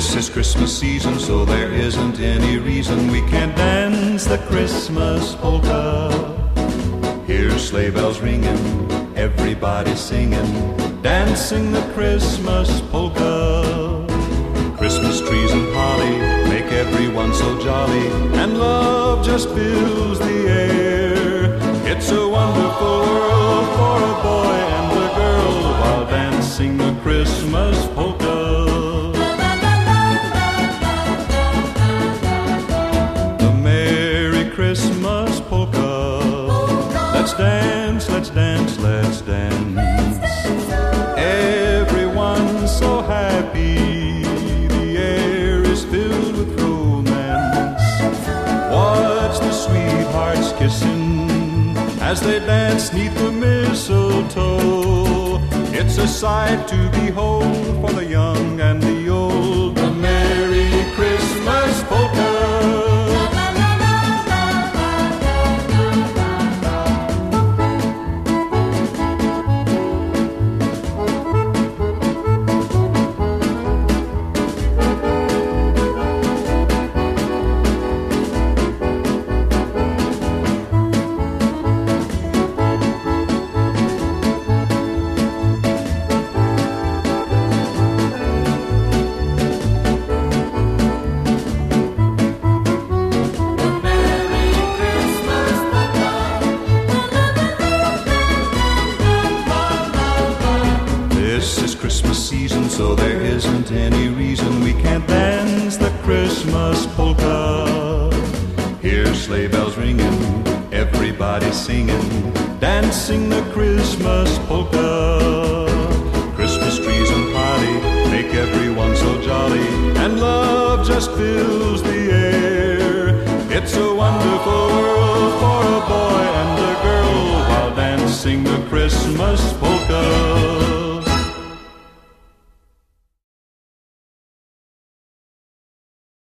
This is Christmas season, so there isn't any reason we can't dance the Christmas polka. Hear sleigh bells ringing, everybody singing, dancing the Christmas polka. Christmas trees and holly make everyone so jolly, and love just fills the air. It's a wonderful world for a boy and a girl while dancing the Christmas polka. The Merry Christmas polka. Let's dance, let's dance, let's dance. Everyone's so happy, the air is filled with romance. Watch the sweethearts kissing as they dance 'neath the mistletoe. It's a sight to behold for the young and the old. The Merry Christmas polka. This is Christmas season, so there isn't any reason we can't dance the Christmas polka. Hear sleigh bells ringing, everybody singing, dancing the Christmas polka. Christmas trees and holly make everyone so jolly, and love just fills the air. It's a wonderful world